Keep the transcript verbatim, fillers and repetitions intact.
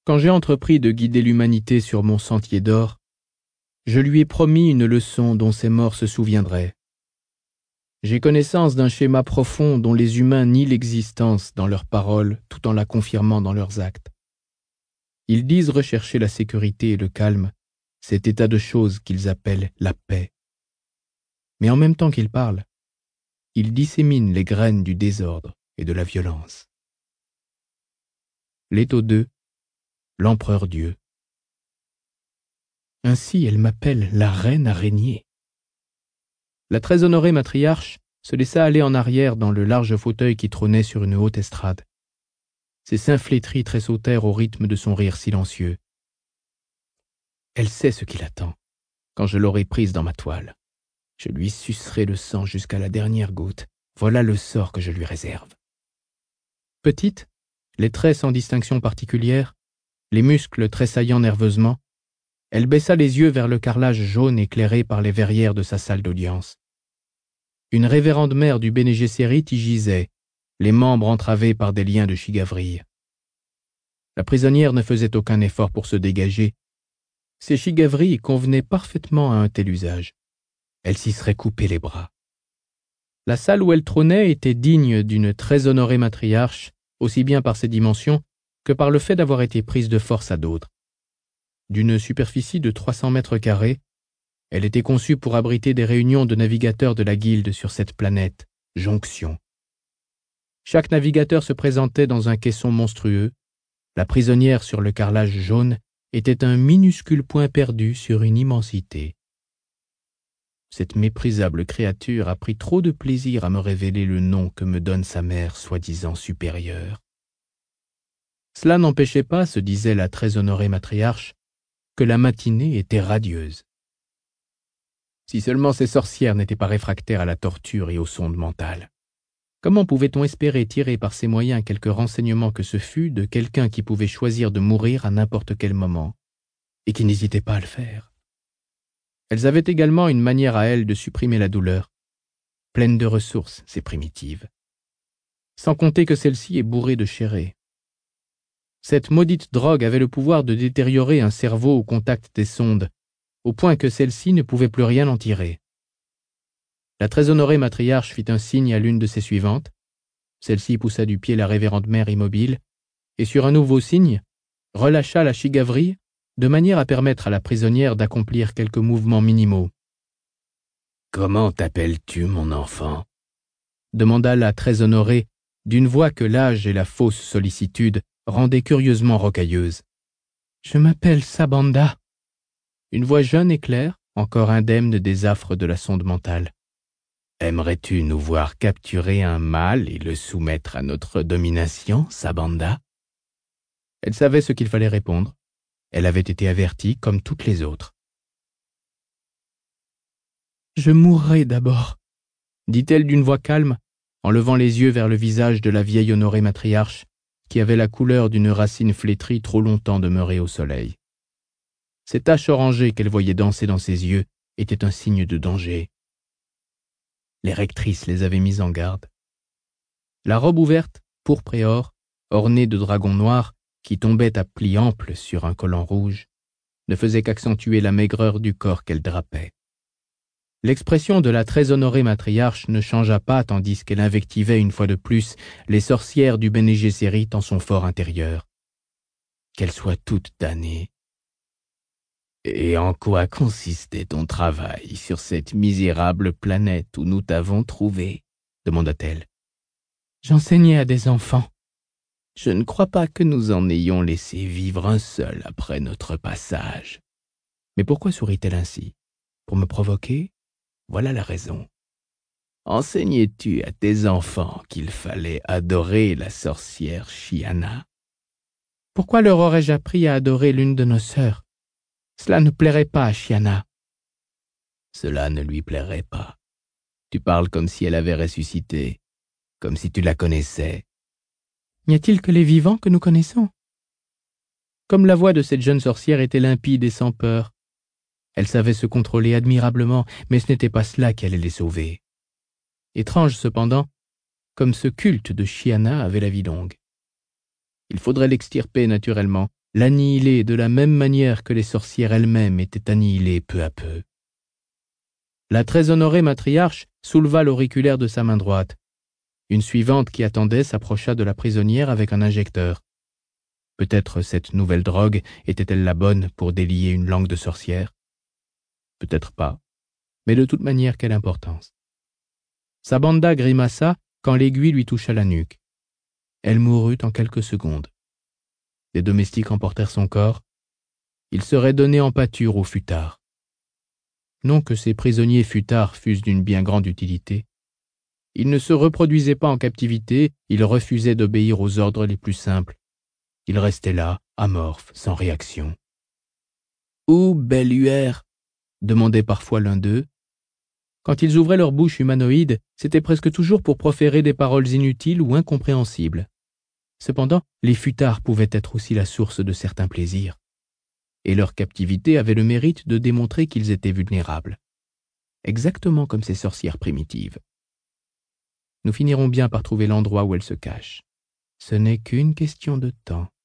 Quand j'ai entrepris de guider l'humanité sur mon sentier d'or, je lui ai promis une leçon dont ses morts se souviendraient. J'ai connaissance d'un schéma profond dont les humains nient l'existence dans leurs paroles tout en la confirmant dans leurs actes. Ils disent rechercher la sécurité et le calme, cet état de choses qu'ils appellent la paix. Mais en même temps qu'ils parlent, ils disséminent les graines du désordre et de la violence. Leto deux, l'empereur Dieu. Ainsi elle m'appelle la reine araignée. La très honorée matriarche se laissa aller en arrière dans le large fauteuil qui trônait sur une haute estrade. Ses seins flétris tressautèrent au rythme de son rire silencieux. Elle sait ce qui l'attend, quand je l'aurai prise dans ma toile. Je lui sucerai le sang jusqu'à la dernière goutte. Voilà le sort que je lui réserve. Petite, les traits sans distinction particulière, les muscles tressaillant nerveusement, elle baissa les yeux vers le carrelage jaune éclairé par les verrières de sa salle d'audience. Une révérende mère du Bene Gesserit y gisait, les membres entravés par des liens de chigavrille. La prisonnière ne faisait aucun effort pour se dégager. Ces chigavrilles convenaient parfaitement à un tel usage. Elle s'y serait coupé les bras. La salle où elle trônait était digne d'une très honorée matriarche, aussi bien par ses dimensions que par le fait d'avoir été prise de force à d'autres. D'une superficie de trois cents mètres carrés, elle était conçue pour abriter des réunions de navigateurs de la guilde sur cette planète, Jonction. Chaque navigateur se présentait dans un caisson monstrueux. La prisonnière sur le carrelage jaune était un minuscule point perdu sur une immensité. Cette méprisable créature a pris trop de plaisir à me révéler le nom que me donne sa mère soi-disant supérieure. Cela n'empêchait pas, se disait la très honorée matriarche, que la matinée était radieuse. Si seulement ces sorcières n'étaient pas réfractaires à la torture et aux sondes mentales. Comment pouvait-on espérer tirer par ces moyens quelque renseignement que ce fût de quelqu'un qui pouvait choisir de mourir à n'importe quel moment, et qui n'hésitait pas à le faire? Elles avaient également une manière à elles de supprimer la douleur, pleine de ressources, ces primitives. Sans compter que celle-ci est bourrée de chéré. Cette maudite drogue avait le pouvoir de détériorer un cerveau au contact des sondes, au point que celle-ci ne pouvait plus rien en tirer. La très honorée matriarche fit un signe à l'une de ses suivantes. Celle-ci poussa du pied la révérende mère immobile, et sur un nouveau signe, relâcha la chigavrille de manière à permettre à la prisonnière d'accomplir quelques mouvements minimaux. « Comment t'appelles-tu, mon enfant ?» demanda la très honorée, d'une voix que l'âge et la fausse sollicitude rendaient curieusement rocailleuse. « Je m'appelle Sabanda. » Une voix jeune et claire, encore indemne des affres de la sonde mentale. « Aimerais-tu nous voir capturer un mâle et le soumettre à notre domination, Sabanda ?» Elle savait ce qu'il fallait répondre. Elle avait été avertie comme toutes les autres. « Je mourrai d'abord, » dit-elle d'une voix calme, en levant les yeux vers le visage de la vieille honorée matriarche, qui avait la couleur d'une racine flétrie trop longtemps demeurée au soleil. Ces taches orangées qu'elle voyait danser dans ses yeux étaient un signe de danger. Les rectrices les avaient mises en garde. La robe ouverte, pourpre et or, ornée de dragons noirs qui tombaient à plis amples sur un collant rouge, ne faisait qu'accentuer la maigreur du corps qu'elle drapait. L'expression de la très honorée matriarche ne changea pas tandis qu'elle invectivait une fois de plus les sorcières du Bene Gesserit en son fort intérieur. Qu'elles soient toutes damnées. « Et en quoi consistait ton travail sur cette misérable planète où nous t'avons trouvé ?» demanda-t-elle. « J'enseignais à des enfants. Je ne crois pas que nous en ayons laissé vivre un seul après notre passage. » Mais pourquoi sourit-elle ainsi? Pour me provoquer? Voilà la raison. Enseignais-tu à tes enfants qu'il fallait adorer la sorcière Chiana? Pourquoi leur aurais-je appris à adorer l'une de nos sœurs? Cela ne plairait pas à Chiana. Cela ne lui plairait pas. Tu parles comme si elle avait ressuscité, comme si tu la connaissais. N'y a-t-il que les vivants que nous connaissons? Comme la voix de cette jeune sorcière était limpide et sans peur, elle savait se contrôler admirablement, mais ce n'était pas cela qui allait les sauver. Étrange cependant, comme ce culte de Chiana avait la vie longue. Il faudrait l'extirper naturellement, l'annihiler de la même manière que les sorcières elles-mêmes étaient annihilées peu à peu. La très honorée matriarche souleva l'auriculaire de sa main droite. Une suivante qui attendait s'approcha de la prisonnière avec un injecteur. Peut-être cette nouvelle drogue était-elle la bonne pour délier une langue de sorcière? Peut-être pas, mais de toute manière, quelle importance. Sa banda grimaça quand l'aiguille lui toucha la nuque. Elle mourut en quelques secondes. Les domestiques emportèrent son corps. Il serait donné en pâture aux futards. Non que ces prisonniers futards fussent d'une bien grande utilité. Ils ne se reproduisaient pas en captivité, ils refusaient d'obéir aux ordres les plus simples. Ils restaient là, amorphes, sans réaction. « Où, Belluaire ?» demandait parfois l'un d'eux. Quand ils ouvraient leur bouche humanoïde, c'était presque toujours pour proférer des paroles inutiles ou incompréhensibles. Cependant, les futards pouvaient être aussi la source de certains plaisirs. Et leur captivité avait le mérite de démontrer qu'ils étaient vulnérables. Exactement comme ces sorcières primitives. Nous finirons bien par trouver l'endroit où elles se cachent. Ce n'est qu'une question de temps.